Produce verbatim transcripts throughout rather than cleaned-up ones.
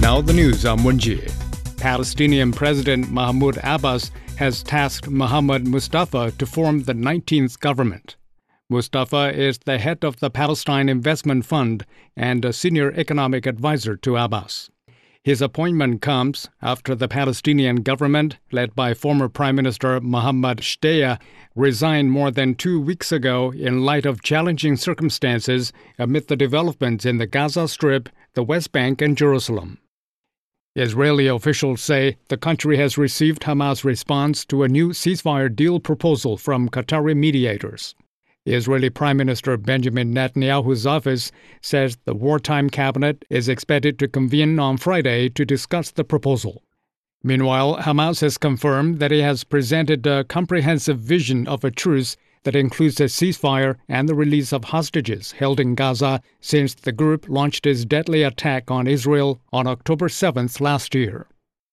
Now the news, I'm Wenjie. Palestinian President Mahmoud Abbas has tasked Mohammed Mustafa to form the nineteenth government. Mustafa is the head of the Palestine Investment Fund and a senior economic advisor to Abbas. His appointment comes after the Palestinian government, led by former Prime Minister Mohammad Shtayyeh, resigned more than two weeks ago in light of challenging circumstances amid the developments in the Gaza Strip, the West Bank, and Jerusalem. Israeli officials say the country has received Hamas' response to a new ceasefire deal proposal from Qatari mediators. Israeli Prime Minister Benjamin Netanyahu's office says the wartime cabinet is expected to convene on Friday to discuss the proposal. Meanwhile, Hamas has confirmed that it has presented a comprehensive vision of a truce that includes a ceasefire and the release of hostages held in Gaza since the group launched its deadly attack on Israel on October seventh last year.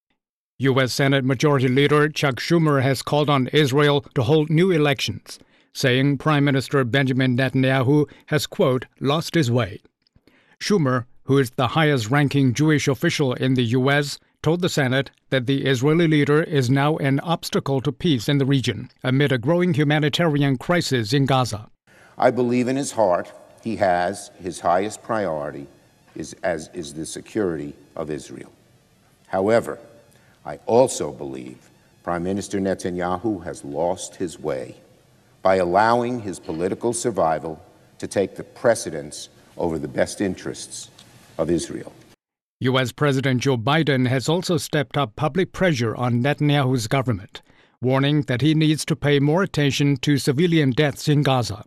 U S Senate Majority Leader Chuck Schumer has called on Israel to hold new elections, saying Prime Minister Benjamin Netanyahu has, quote, lost his way. Schumer, who is the highest-ranking Jewish official in the U S, told the Senate that the Israeli leader is now an obstacle to peace in the region amid a growing humanitarian crisis in Gaza. I believe in his heart he has his highest priority is, as is the security of Israel. However, I also believe Prime Minister Netanyahu has lost his way by allowing his political survival to take the precedence over the best interests of Israel. U S. President Joe Biden has also stepped up public pressure on Netanyahu's government, warning that he needs to pay more attention to civilian deaths in Gaza.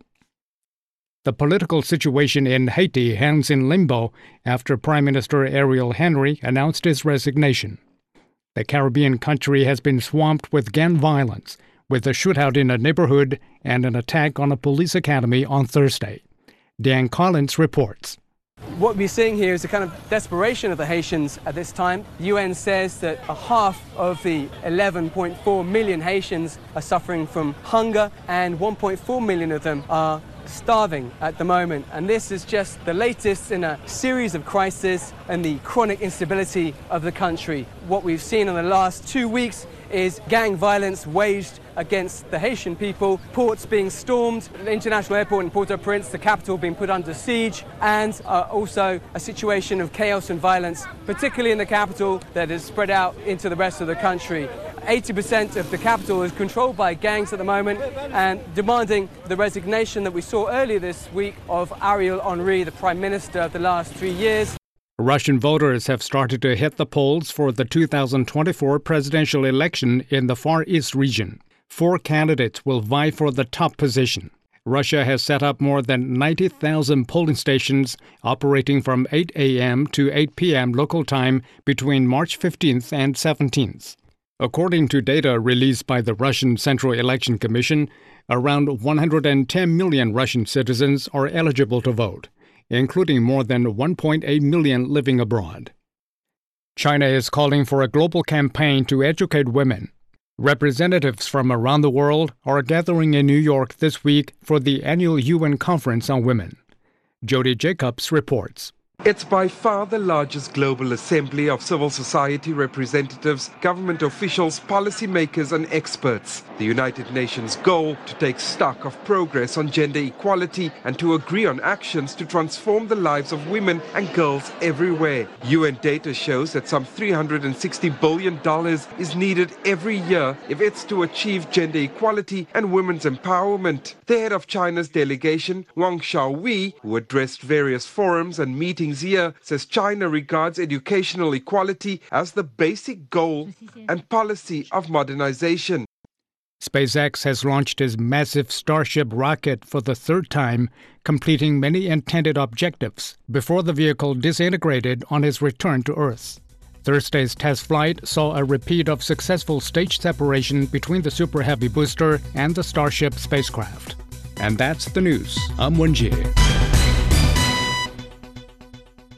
The political situation in Haiti hangs in limbo after Prime Minister Ariel Henry announced his resignation. The Caribbean country has been swamped with gang violence, with a shootout in a neighborhood and an attack on a police academy on Thursday. Dan Collins reports. What we're seeing here is a kind of desperation of the Haitians at this time. The U N says that a half of the eleven point four million Haitians are suffering from hunger and one point four million of them are starving at the moment. And this is just the latest in a series of crises and the chronic instability of the country. What we've seen in the last two weeks is gang violence waged against the Haitian people, ports being stormed, the international airport in Port-au-Prince, the capital being put under siege, and uh, also a situation of chaos and violence, particularly in the capital, that has spread out into the rest of the country. eighty percent of the capital is controlled by gangs at the moment, and demanding the resignation that we saw earlier this week of Ariel Henry, the Prime Minister of the last three years. Russian voters have started to hit the polls for the two thousand twenty-four presidential election in the Far East region. Four candidates will vie for the top position. Russia has set up more than ninety thousand polling stations operating from eight a.m. to eight p.m. local time between March fifteenth and seventeenth. According to data released by the Russian Central Election Commission, around one hundred ten million Russian citizens are eligible to vote, including more than one point eight million living abroad. China is calling for a global campaign to educate women. Representatives from around the world are gathering in New York this week for the annual U N Conference on Women. Jody Jacobs reports. It's by far the largest global assembly of civil society representatives, government officials, policymakers and experts. The United Nations goal to take stock of progress on gender equality and to agree on actions to transform the lives of women and girls everywhere. U N data shows that some three hundred sixty billion dollars is needed every year if it's to achieve gender equality and women's empowerment. The head of China's delegation, Wang Xiaowei, who addressed various forums and meetings here, says China regards educational equality as the basic goal and policy of modernization. SpaceX has launched its massive Starship rocket for the third time, completing many intended objectives before the vehicle disintegrated on its return to Earth. Thursday's test flight saw a repeat of successful stage separation between the Super Heavy booster and the Starship spacecraft. And that's the news. I'm Wenjie.